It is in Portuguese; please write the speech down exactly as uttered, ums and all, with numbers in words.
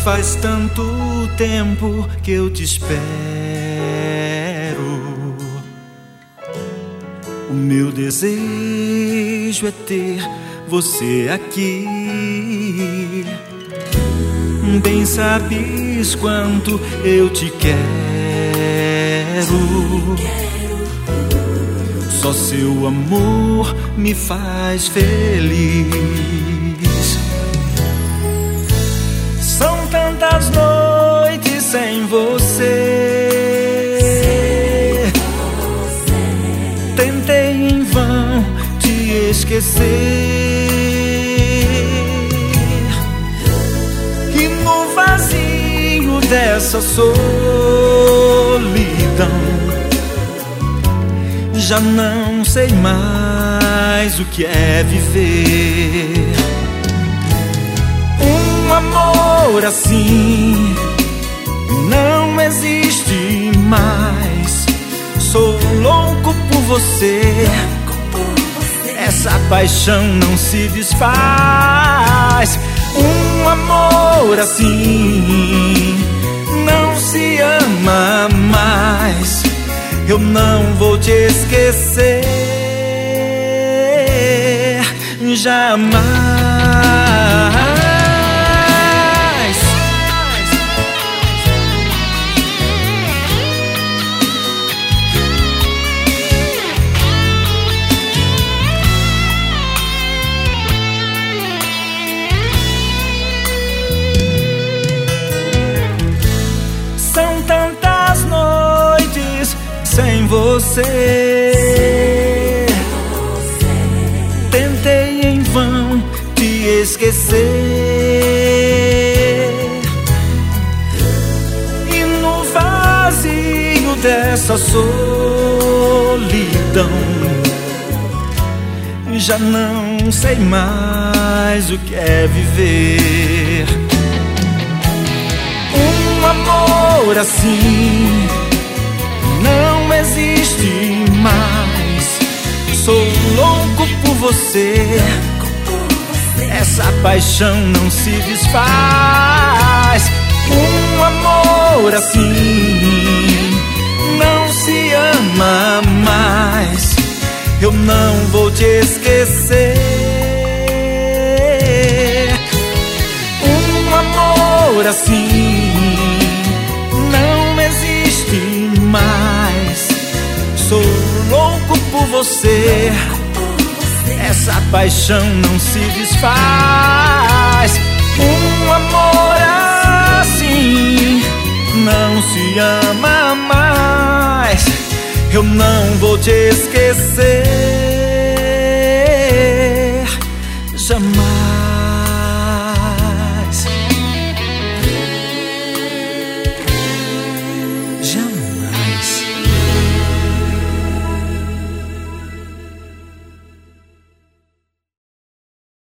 Faz tanto tempo que eu te espero. O meu desejo é ter você aqui. Bem sabes quanto eu te quero. Só seu amor me faz feliz. São tantas noites sem você. Tentei em vão te esquecer. E no vazio dessa solidão já não sei mais o que é viver. Um amor assim não existe mais. Sou louco por você. Essa paixão não se desfaz. Um amor assim não se ama mais. Eu não vou te esquecer jamais. São tantas noites sem você. Tentei em vão te esquecer. E no vazio dessa solidão já não sei mais o que é viver. Um amor assim não existe mais. Sou louco por você. Essa paixão não se desfaz. Um amor assim não se ama mais. Eu não vou te esquecer. Um amor assim não existe mais. Sou louco por você. Essa paixão não se desfaz. Um amor assim não se ama mais. Eu não vou te esquecer.